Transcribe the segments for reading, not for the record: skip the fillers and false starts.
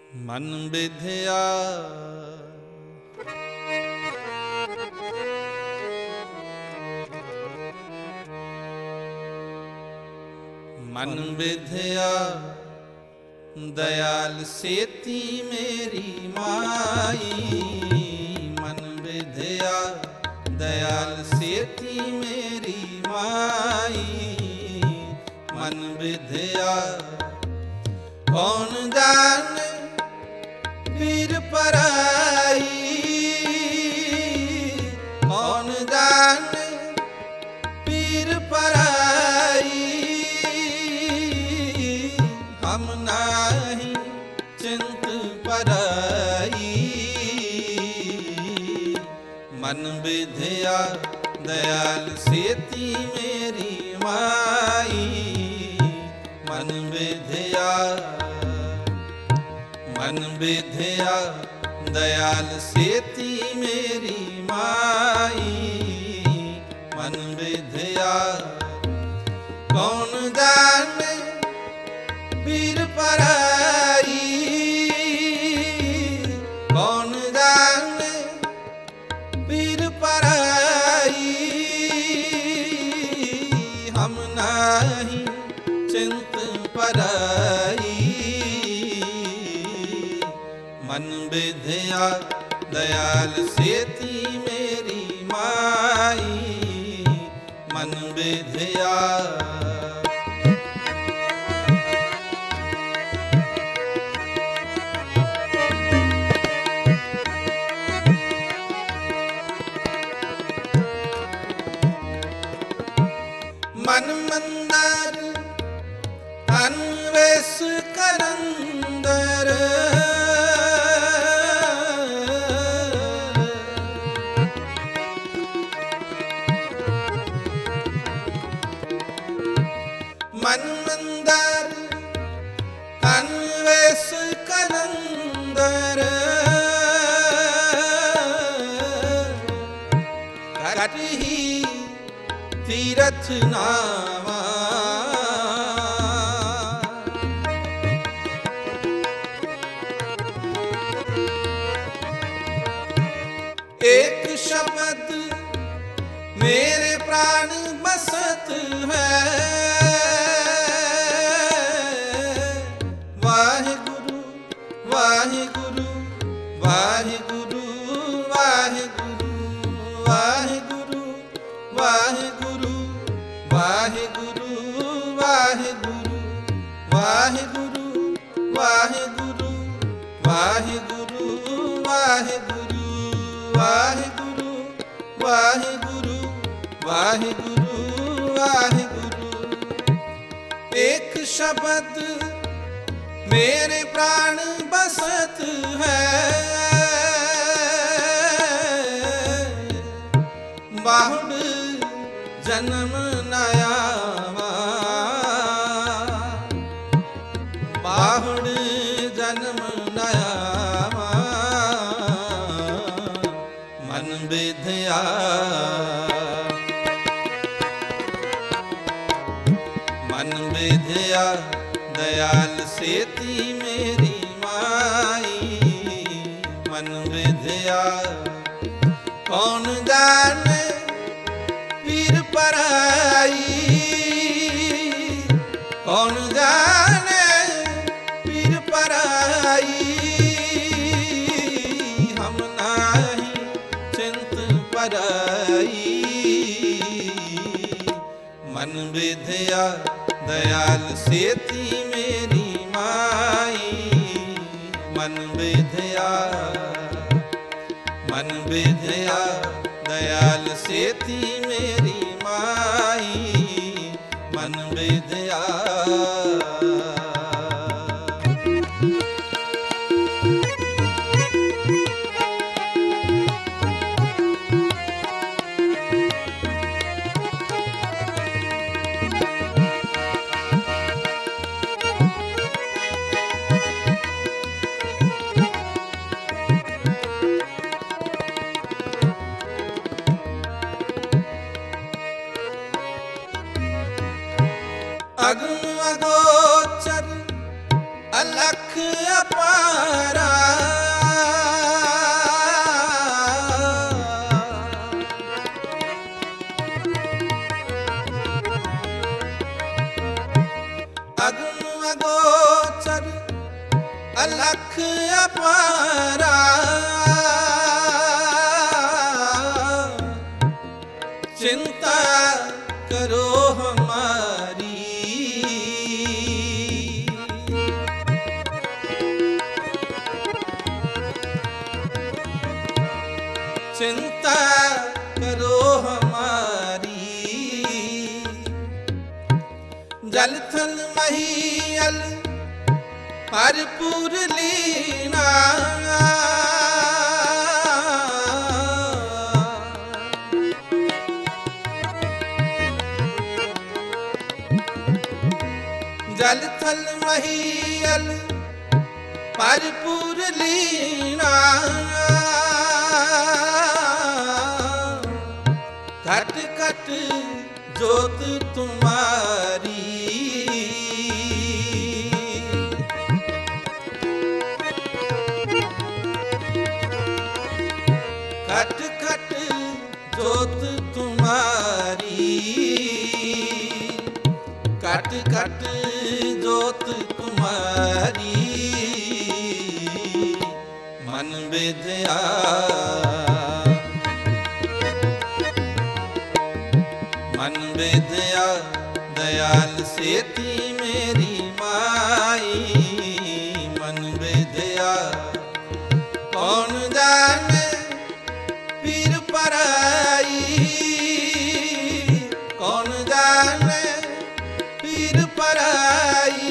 मन विधिया मन विधिया दयाल सेती मेरी माई। मन विधिया दयाल सेती मेरी माई। मन विधिया कौन जाने पीर पराई। कौन जाने पीर पराई। हम नाही चिंत पराई। मन विधिया दयाल सेती मेरी माई। मन विधिया मन विधिया दयाल सेती मेरी माई। मन विधिया कौन जाने पीर पराई। कौन जाने पीर पराई। हम नाही चिंत पराई। मन विधिया दयाल सेती मेरी माई। मन विधिया मन मंदार अन्वेष करंदर। मन मंदार अन्वेष करंदर। करही तीरथ नामा। एक शब्द मेरे प्राण बसत है। वाहिगुरु वाहिगुरु वाहिगुरु वाहिगुरु वाहिगुरु वाहिगुरु वाहिगुरु वाहिगुरु वाहिगुरु वाहिगुरु वाहिगुरु वाहिगुरु वाहिगुरु वाहिगुरु वाहिगुरु वाहिगुरु। एक शब्द मेरे प्राण बसत है। बाहुड जन्म नयावा। बाहुड जन्म नयावा। मन विधिया मन विधिया दयाल सेती मेरी माई। मन विधिया कौन जाने पीर पराई। कौन जाने पीर पराई। हम नाही चिंत पराई। मन विधिया दयाल सेती मेरी माई। मन विधिया मन विधिया दयाल सेती मेरी माई। मन विधिया अलख अपारा। अगम अगोचर अलख अपारा। चिंता करो हमारी, चिंता करो हमारी। जल थल महियल हरपुर लीना। जल थल महियल हरपुर लीना। घट घट जोत तुम्हारी। घट घट जोत तुम्हारी। घट घट जोत तुम्हारी। मन विद्या मन विद्या दयाल सेती मेरी माई। मन विद्या कौन जाने पीर पराई। कौन जाने पीर पराई।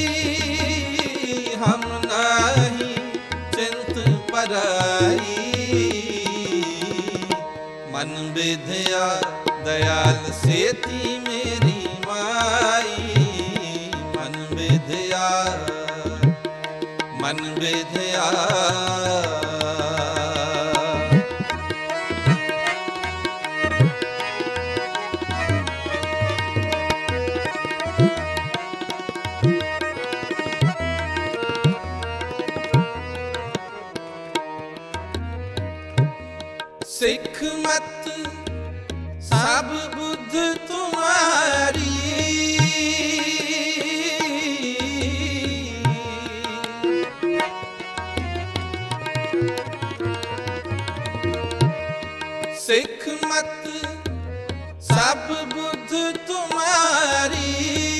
हम नहीं चिंत पराई। मन विद्या दयाल सेती मेरी माई। मन विद्या मन विद्या। सिख मत सब बुद्ध तुम्हारी। सिख मत सब बुद्ध तुम्हारी।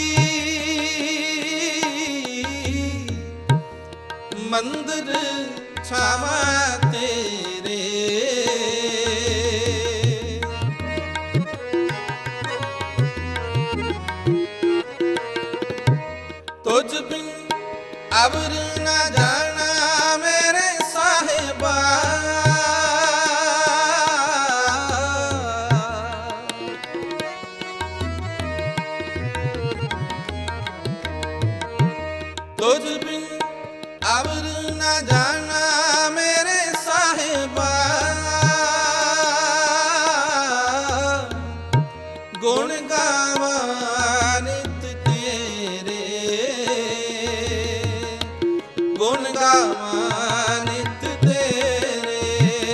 मंदिर छावा तेरे। तुझ बिन अवर न जाना मेरे साहिबा। तुझ बिन अवर न जाना मेरे साहिबा। गुण गावा नित तेरे। गुण गावा नित तेरे।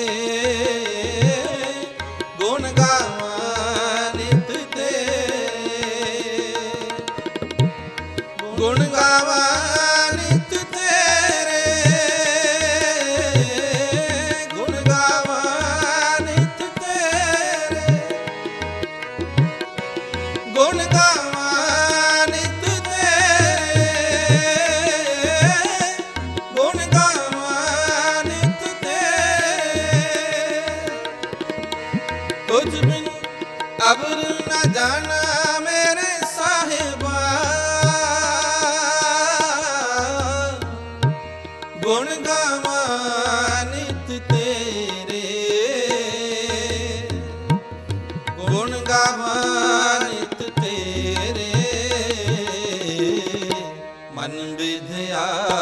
गुण गावा नित तेरे। गुण गावा नित तेरे। गुण गावा नित तेरे। गुण गावा नित तेरे। गुण गावा नित तेरे। तुझ बिन अवर न जाना मेरे साहिबा। गुण गावा नित तेरे। गुण गावा नित तेरे। मन विद्या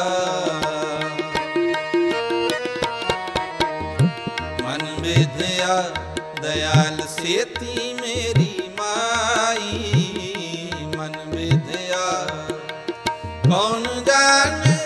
मन विद्या दयाल सेती मेरी माई। मन विद्या कौन जाने